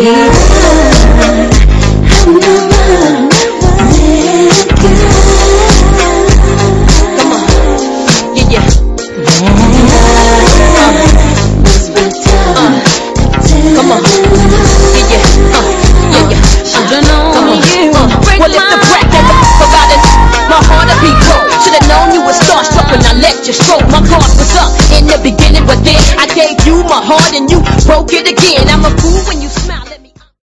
My heart was up in the beginning, but then I gave you my heart and you broke it again. I'm a fool when you